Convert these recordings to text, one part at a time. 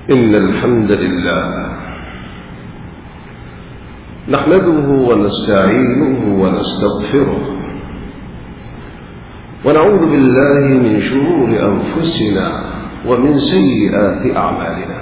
إن الحمد لله نحمده ونستعينه ونستغفره ونعوذ بالله من شرور أنفسنا ومن سيئات أعمالنا.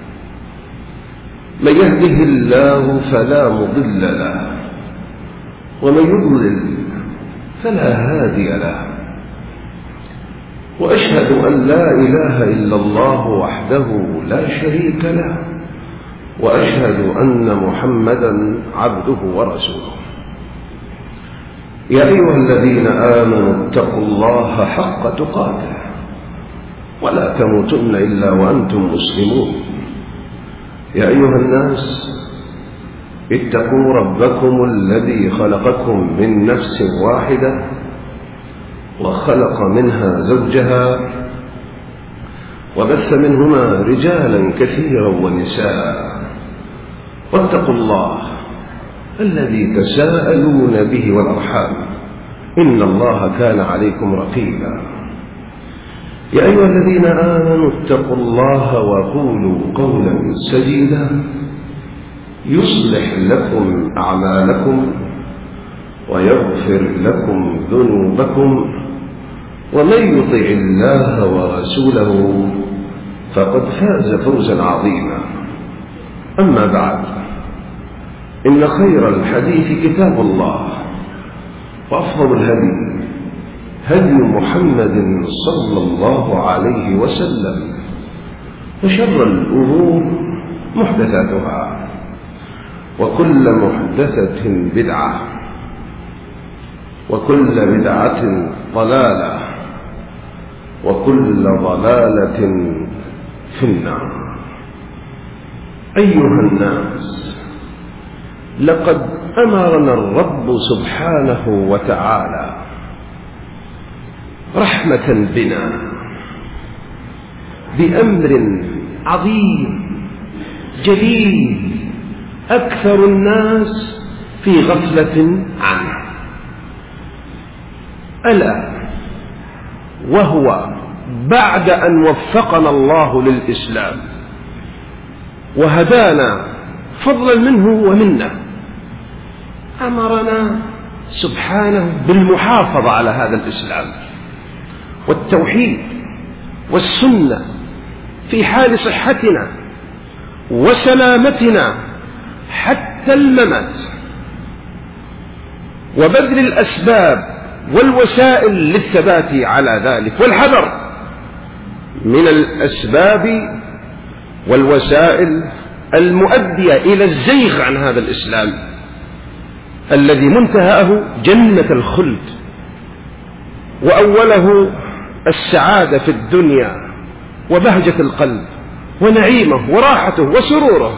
من يهده الله فلا مضل له ومن يضلل فلا هادي له، وأشهد أن لا إله إلا الله وحده لا شريك له، وأشهد أن محمدا عبده ورسوله. يا أيها الذين آمنوا اتقوا الله حق تقاته ولا تموتن إلا وأنتم مسلمون. يا أيها الناس اتقوا ربكم الذي خلقكم من نفس واحدة وخلق منها زوجها وبث منهما رجالا كثيرا ونساء، واتقوا الله الذي تساءلون به والأرحام إن الله كان عليكم رقيبا. يا أيها الذين آمنوا اتقوا الله وقولوا قولا سديدا يصلح لكم أعمالكم ويغفر لكم ذنوبكم، ومن يطع الله ورسوله فقد فاز فوزا عظيما. أما بعد، إن خير الحديث كتاب الله، وأفضل الهدي هدي محمد صلى الله عليه وسلم، وشر الأمور محدثاتها، وكل محدثة بدعة، وكل بدعة ضلالة، وكل ضلالة في النار. أيها الناس، لقد أمرنا الرب سبحانه وتعالى رحمة بنا بأمر عظيم جليل أكثر الناس في غفلة عنه، ألا وهو بعد أن وفقنا الله للإسلام وهدانا فضلا منه ومنا، أمرنا سبحانه بالمحافظة على هذا الإسلام والتوحيد والسنة في حال صحتنا وسلامتنا حتى الممات، وبذل الأسباب والوسائل للثبات على ذلك، والحذر من الأسباب والوسائل المؤدية إلى الزيغ عن هذا الإسلام الذي منتهاه جنة الخلد، وأوله السعادة في الدنيا وبهجة القلب ونعيمه وراحته وسروره.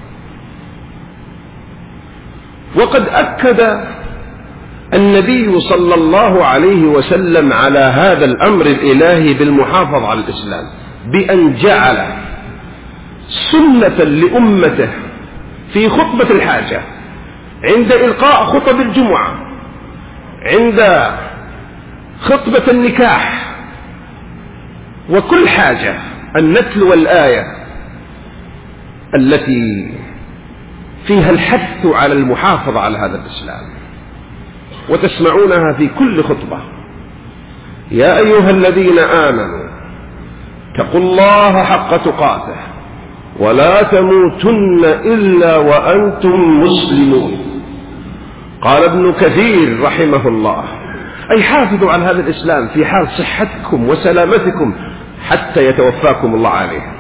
وقد أكد النبي صلى الله عليه وسلم على هذا الأمر الإلهي بالمحافظة على الإسلام بأن جعل سنة لأمته في خطبة الحاجة، عند إلقاء خطب الجمعة، عند خطبة النكاح، وكل حاجة أن نتلو الآية التي فيها الحث على المحافظة على هذا الإسلام، وتسمعونها في كل خطبة. يا أيها الذين آمنوا اتقوا الله حق تقاته ولا تموتن إلا وأنتم مسلمون. قال ابن كثير رحمه الله: أي حافظوا على هذا الإسلام في حال صحتكم وسلامتكم حتى يتوفاكم الله عليه.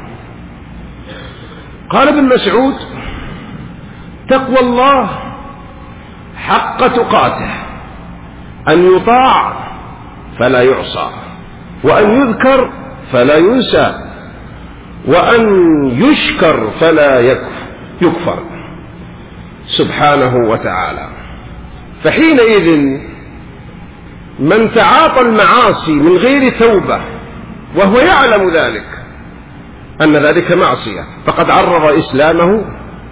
قال ابن مسعود: تقوى الله حق تقاته أن يطاع فلا يعصى، وأن يذكر فلا ينسى، وأن يشكر فلا يكفر سبحانه وتعالى. فحينئذ من تعاطى المعاصي من غير توبة وهو يعلم ذلك أن ذلك معصية، فقد عرض إسلامه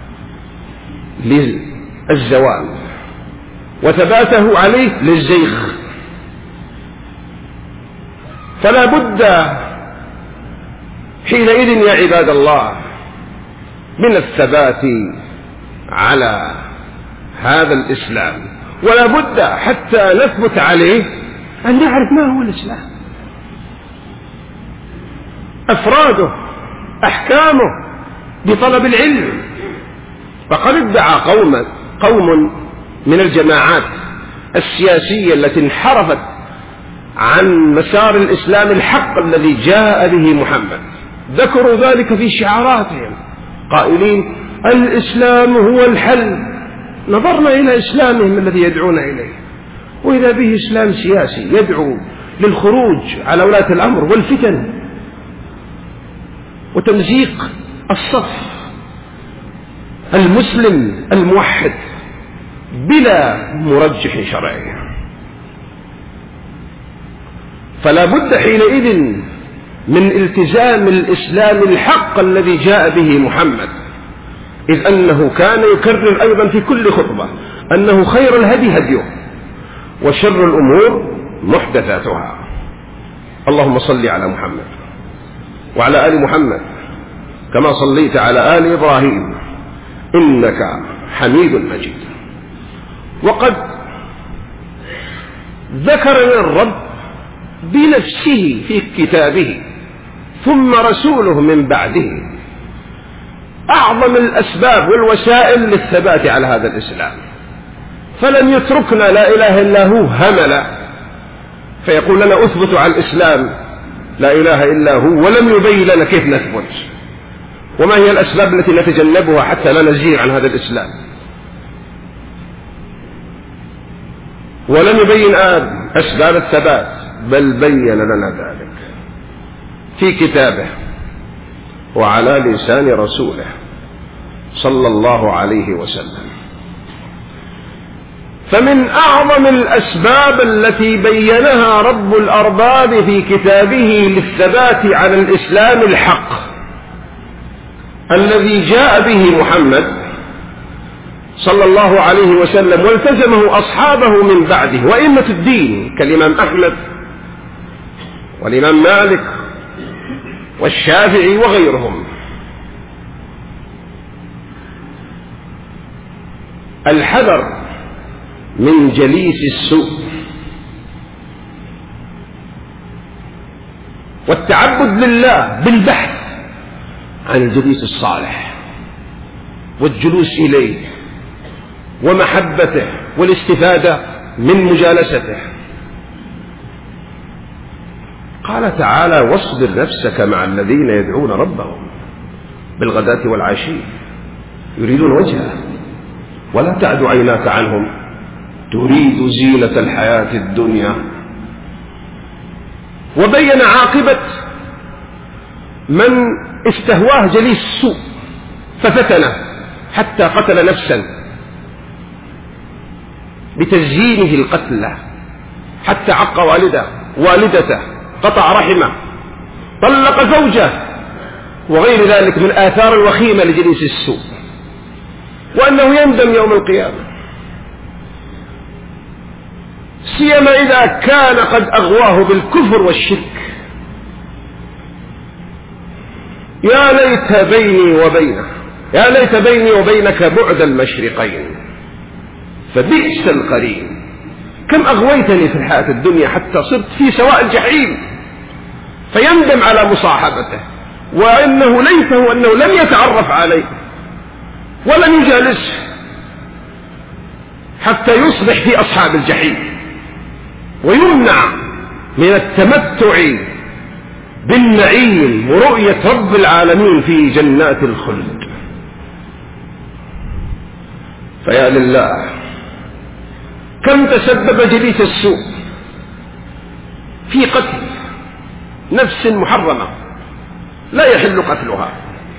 للزوال وثباته عليه للزيغ. فلا بد حينئذ يا عباد الله من الثبات على هذا الإسلام، ولا بد حتى نثبت عليه أن نعرف ما هو الإسلام، أفراده، أحكامه، بطلب العلم. فقد ادعى قوم من الجماعات السياسية التي انحرفت عن مسار الإسلام الحق الذي جاء به محمد، ذكروا ذلك في شعاراتهم قائلين الإسلام هو الحل. نظرنا إلى إسلامهم الذي يدعون إليه، وإذا به إسلام سياسي يدعو للخروج على ولاة الأمر والفتن وتمزيق الصف المسلم الموحد بلا مرجح شرعي. فلا بد حينئذ من التزام الإسلام الحق الذي جاء به محمد، إذ أنه كان يكرر أيضا في كل خطبة أنه خير الهدي هديه وشر الأمور محدثاتها. اللهم صل على محمد وعلى آل محمد كما صليت على آل إبراهيم إنك حميد مجيد. وقد ذكر الرب بنفسه في كتابه ثم رسوله من بعده أعظم الأسباب والوسائل للثبات على هذا الإسلام، فلم يتركنا لا إله إلا هو هملا فيقول لنا أثبت على الإسلام لا إله إلا هو، ولم يبين لنا كيف نثبت وما هي الأسباب التي نتجنبها حتى لا نزيغ عن هذا الإسلام، ولم يبين أسباب الثبات، بل بين لنا ذلك في كتابه وعلى لسان رسوله صلى الله عليه وسلم. فمن أعظم الأسباب التي بينها رب الأرباب في كتابه للثبات على الإسلام الحق الذي جاء به محمد صلى الله عليه وسلم والتزمه أصحابه من بعده وإمة الدين كالإمام أحمد والإمام مالك والشافعي وغيرهم، الحذر من جليس السوء والتعبد لله بالبحث عن الجليس الصالح والجلوس إليه ومحبته والاستفادة من مجالسته. قال تعالى واصبر نفسك مع الذين يدعون ربهم بالغداة والعشي يريدون وجهه ولا تعد عيناك عنهم تريد زينة الحياة الدنيا. وبين عاقبة من استهواه جليس السوء ففتنه حتى قتل نفسا بتزيينه القتل، حتى عق والدته، قطع رحمه، طلق زوجه، وغير ذلك من آثار الوخيمة لجليس السوء، وأنه يندم يوم القيامة، سيما إذا كان قد أغواه بالكفر والشرك. يا ليت بيني وبينك بعد المشرقين فبئس القرين. كم أغويتني في الحياة الدنيا حتى صرت في سواء الجحيم، فيندم على مصاحبته، وإنه ليته أنه لم يتعرف عليه ولم يجالسه حتى يصبح في أصحاب الجحيم ويمنع من التمتع بالنعيم ورؤية رب العالمين في جنات الخلد. فيا لله كم تسبب جليس السوء في قتل نفس محرمة لا يحل قتلها،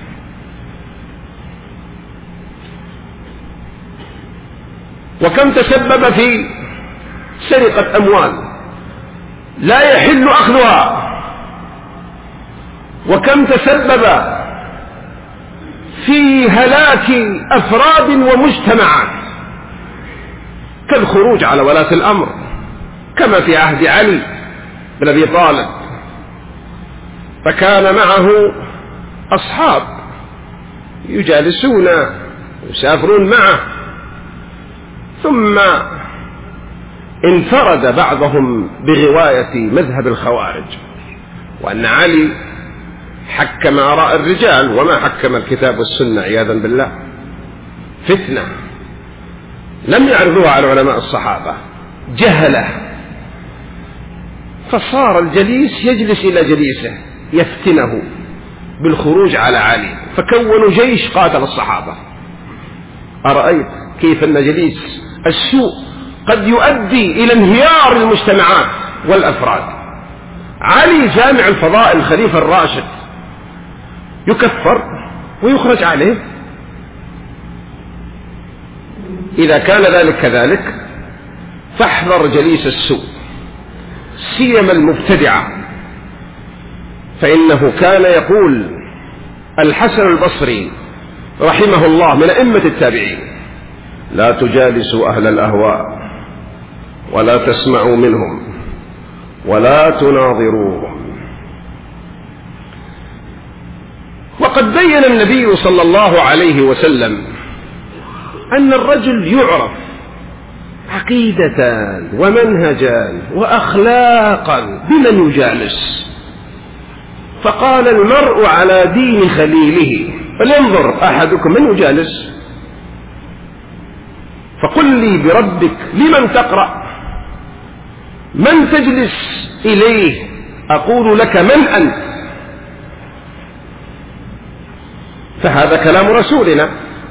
وكم تسبب في سرقة أموال لا يحل أخذها، وكم تسبب في هلاك أفراد ومجتمعات كالخروج على ولاة الأمر كما في عهد علي بن أبي طالب، فكان معه أصحاب يجالسون يسافرون معه. ثم انفرد بعضهم بغواية مذهب الخوارج، وأن علي حكم آراء الرجال وما حكم الكتاب والسنة عياذا بالله. فتنة لم يعرضوها على علماء الصحابة، جهله، فصار الجليس يجلس إلى جليسه يفتنه بالخروج على علي، فكونوا جيش قاتل الصحابة. أرأيت كيف أن جليس السوء قد يؤدي إلى انهيار المجتمعات والأفراد. علي جامع الفضائل الخليفة الراشد يكفر ويخرج عليه. إذا كان ذلك كذلك فاحذر جليس السوء، سيما المبتدعة، فإنه كان يقول الحسن البصري رحمه الله من أئمة التابعين: لا تجالسوا أهل الأهواء ولا تسمعوا منهم ولا تناظروهم. وقد بين النبي صلى الله عليه وسلم أن الرجل يعرف عقيدة ومنهجا وأخلاقا بمن يجالس، فقال: المرء على دين خليله فلينظر أحدكم من يجالس. فقل لي بربك لمن تقرأ، من تجلس إليه، أقول لك من أنت. فهذا كلام رسولنا،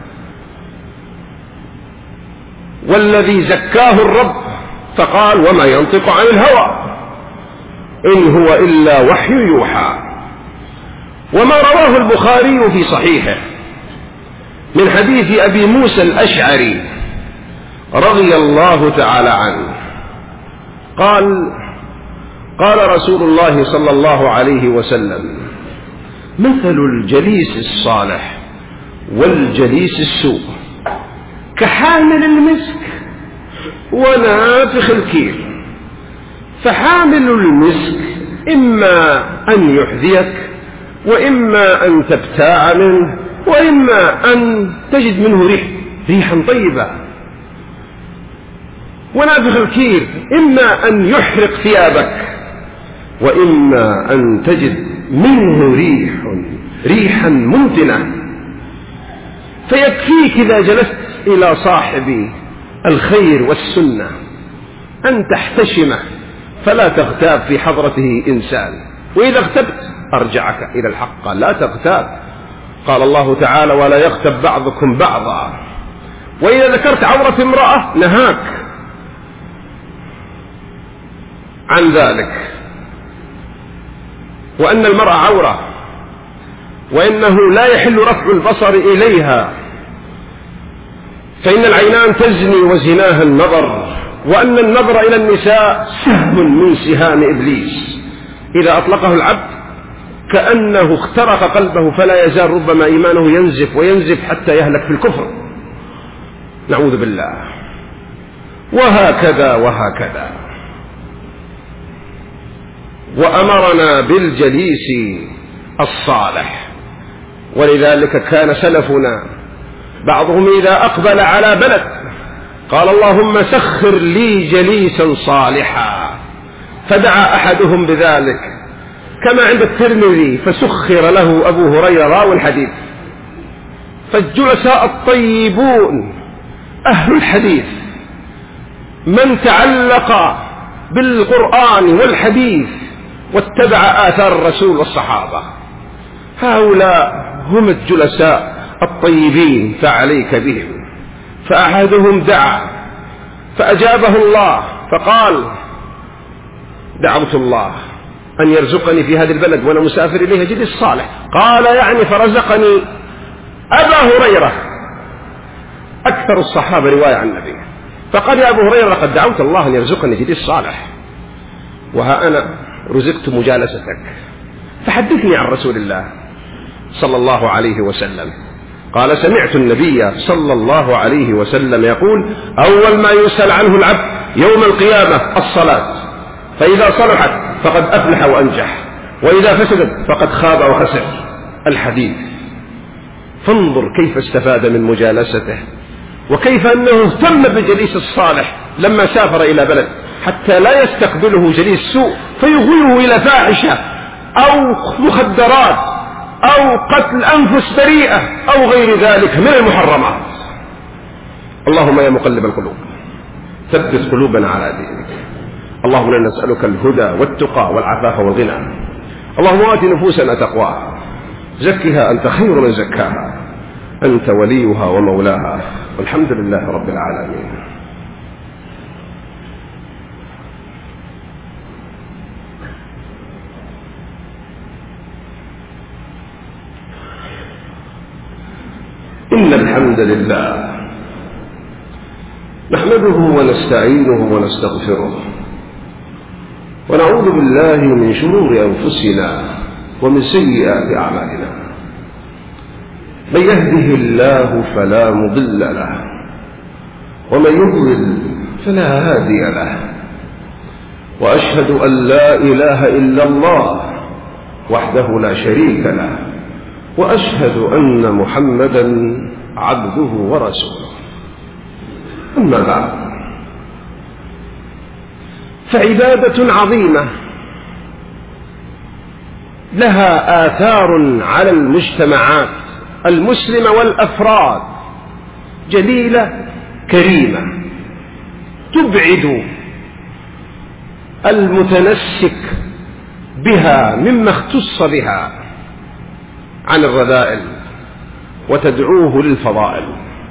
والذي زكاه الرب فقال: وما ينطق عن الهوى إن هو إلا وحي يوحى. وما رواه البخاري في صحيحه من حديث أبي موسى الأشعري رضي الله تعالى عنه قال: قال رسول الله صلى الله عليه وسلم: مثل الجليس الصالح والجليس السوء كحامل المسك ونافخ الكير. فحامل المسك إما أن يحذيك، وإما أن تبتاع منه، وإما أن تجد منه ريحا طيبة. ونافخ الكير إما أن يحرق ثيابك، وإما أن تجد منه ريحا منتنة. فيكفيك إذا جلست إلى صاحب الخير والسنة أن تحتشمه فلا تغتاب في حضرته إنسان، وإذا اغتبت أرجعك إلى الحق، لا تغتاب. قال الله تعالى: ولا يغتب بعضكم بعضا. وإذا ذكرت عورة امرأة نهاك عن ذلك، وأن المرأة عورة، وإنه لا يحل رفع البصر إليها، فإن العينان تزني وزناها النظر، وأن النظر إلى النساء سهم من سهام إبليس إذا أطلقه العبد كأنه اخترق قلبه فلا يزال ربما إيمانه ينزف وينزف حتى يهلك في الكفر، نعوذ بالله. وهكذا وهكذا. وأمرنا بالجليس الصالح، ولذلك كان سلفنا بعضهم إذا أقبل على بلد قال: اللهم سخر لي جليسا صالحا، فدعا أحدهم بذلك كما عند الترمذي: فسخر له أبو هريرة راوي الحديث. فالجلساء الطيبون أهل الحديث من تعلق بالقرآن والحديث واتبع آثار الرسول والصحابة، هؤلاء هم الجلساء الطيبين، فعليك بهم. فأحدهم دعا فأجابه الله فقال: دعوت الله أن يرزقني في هذا البلد وأنا مسافر إليه جليس صالح. قال: يعني فرزقني أبا هريرة أكثر الصحابة رواية عن النبي. فقال: يا أبو هريرة لقد دعوت الله أن يرزقني جليس صالح، وها أنا رزقت مجالستك، فحدثني عن رسول الله صلى الله عليه وسلم. قال: سمعت النبي صلى الله عليه وسلم يقول: أول ما يسأل عنه العبد يوم القيامة الصلاة، فإذا صلحت فقد أفلح وأنجح، وإذا فسدت فقد خاب وخسر. الحديث. فانظر كيف استفاد من مجالسته، وكيف أنه اهتم بجليس الصالح لما سافر إلى بلد، حتى لا يستقبله جليس سوء فيغويه إلى فاحشة أو مخدرات أو قتل أنفس بريئة أو غير ذلك من المحرمات. اللهم يا مقلب القلوب ثبت قلوبنا على دينك. اللهم إنا نسألك الهدى والتقى والعفاف والغنى. اللهم آت نفوسنا تقواها، زكها أنت خير من زكاها، أنت وليها ومولاها، والحمد لله رب العالمين. إن الحمد لله نحمده ونستعينه ونستغفره، ونعوذ بالله من شرور أنفسنا ومن سيئات أعمالنا. من يهده الله فلا مضل له، ومن يضلل فلا هادي له، وأشهد أن لا إله إلا الله وحده لا شريك له، وأشهد أن محمدا عبده ورسوله. أما بعد، فعبادة عظيمة لها آثار على المجتمعات المسلمة والأفراد، جليلة كريمة تبعد المتنسك بها مما اختص بها عن الرذائل وتدعوه للفضائل.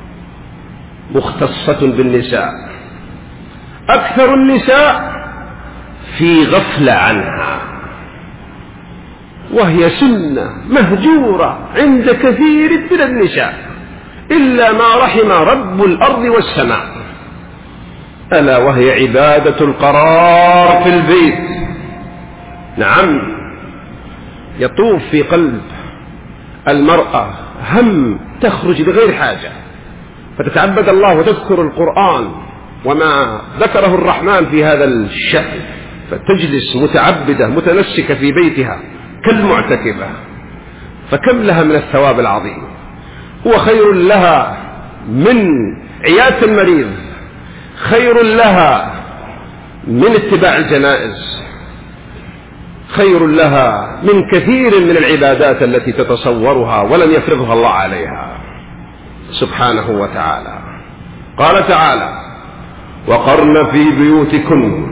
مختصة بالنساء، أكثر النساء في غفلة عنها، وهي سنة مهجورة عند كثير من النساء إلا ما رحم رب الأرض والسماء، ألا وهي عبادة القرار في البيت. نعم، يطوف في قلب المرأة هم تخرج بغير حاجة فتتعبد الله وتذكر القرآن وما ذكره الرحمن في هذا الشأن، فتجلس متعبدة متنسكة في بيتها كالمعتكفة، فكم لها من الثواب العظيم. هو خير لها من عيادة المريض، خير لها من اتباع الجنائز، خير لها من كثير من العبادات التي تتصورها ولم يفرضها الله عليها سبحانه وتعالى. قال تعالى: وقرن في بيوتكن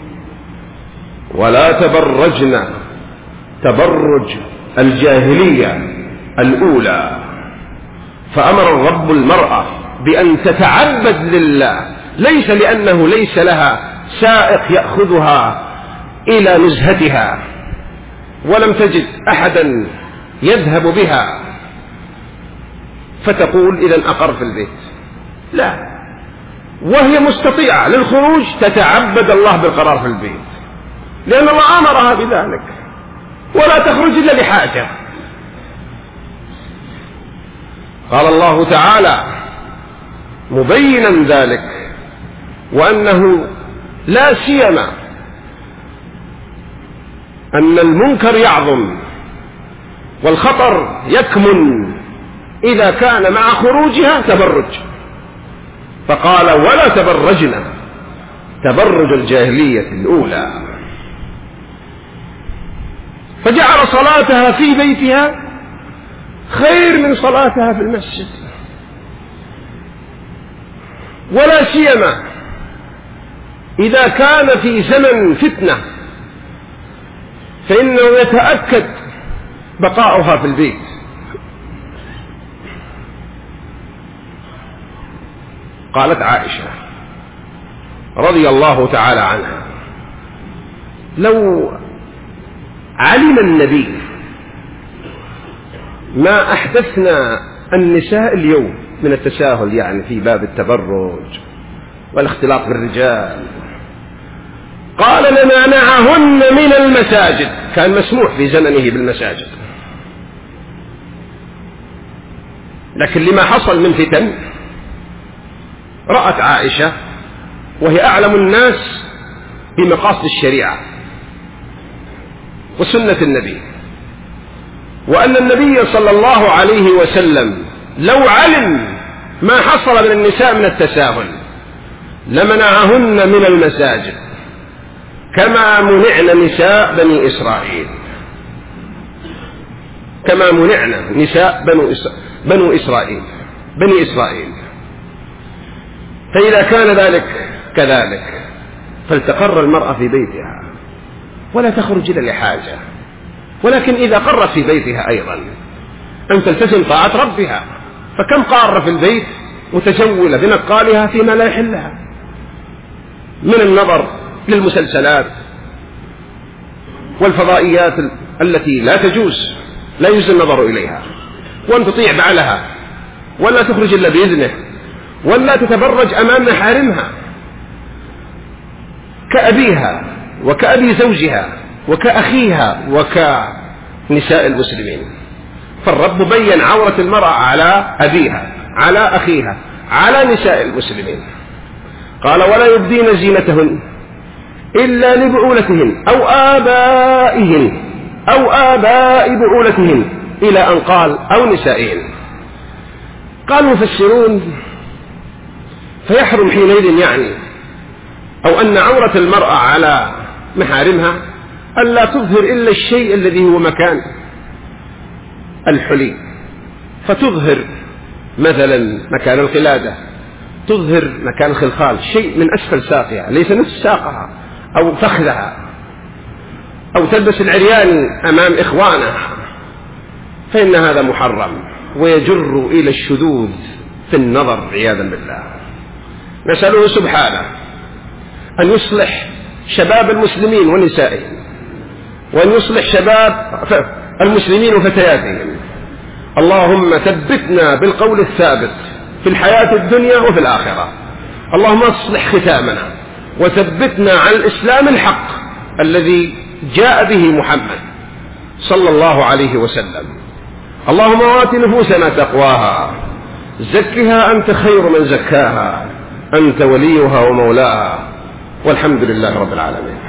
ولا تبرجن تبرج الجاهلية الأولى. فأمر الرب المرأة بأن تتعبد لله، ليس لأنه ليس لها سائق يأخذها إلى نزهتها ولم تجد أحدا يذهب بها فتقول إذن أقر في البيت، لا، وهي مستطيعة للخروج تتعبد الله بالقرار في البيت، لأن الله أمرها بذلك، ولا تخرج إلا لحاجة. قال الله تعالى مبينا ذلك، وأنه لا سيما أن المنكر يعظم والخطر يكمن إذا كان مع خروجها تبرج، فقال: ولا تبرجنا تبرج الجاهلية الأولى. فجعل صلاتها في بيتها خير من صلاتها في المسجد، ولا سيما إذا كان في زمن فتنة، فإنه يتأكد بقاؤها في البيت. قالت عائشة رضي الله تعالى عنها: لو علم النبي ما أحدثنا النساء اليوم من التساهل، يعني في باب التبرج والاختلاط بالرجال، قال لمنعهن من المساجد. كان مسموح في زمنه بالمساجد، لكن لما حصل من فتن رأت عائشة، وهي أعلم الناس بمقاصد الشريعة وسنة النبي، وأن النبي صلى الله عليه وسلم لو علم ما حصل من النساء من التساهل لمنعهن من المساجد كما منعن نساء بني إسرائيل، كما منعن نساء بني إسرائيل. فإذا كان ذلك كذلك فلتقر المرأة في بيتها ولا تخرج إلا لحاجة، ولكن إذا قرت في بيتها أيضا أن تلتزم طاعة ربها، فكم قارة في البيت متجولة بنقالها فيما لا يحلها من النظر للمسلسلات والفضائيات التي لا يجوز النظر إليها، وأن تطيع بعلها ولا تخرج إلا بإذنه، ولا تتبرج أمام محارمها كأبيها وكأبي زوجها وكأخيها وكنساء المسلمين. فالرب بين عورة المرأة على أبيها، على أخيها، على نساء المسلمين. قال ولا يبدين زينتهن إلا لبعولتهن أو آبائهن أو آباء بعولتهن، إلى أن قال أو نسائهن. قال المفسرون فيحرم حينئذ يعني أو أن عورة المرأة على محارمها ألا تظهر إلا الشيء الذي هو مكان الحلي، فتظهر مثلا مكان القلادة، تظهر مكان الخلخال، شيء من أسفل ساقها ليس نفس ساقها أو فخذها، أو تلبس العريان أمام إخوانها، فإن هذا محرم ويجر إلى الشذوذ في النظر عياذا بالله. نسأله سبحانه أن يصلح شباب المسلمين ونسائهم، وأن يصلح شباب المسلمين وفتياتهم. اللهم ثبتنا بالقول الثابت في الحياة الدنيا وفي الآخرة. اللهم اصلح ختامنا وثبتنا على الإسلام الحق الذي جاء به محمد صلى الله عليه وسلم. اللهم آت نفوسنا تقواها، زكها أنت خير من زكاها، أنت وليها ومولاها، والحمد لله رب العالمين.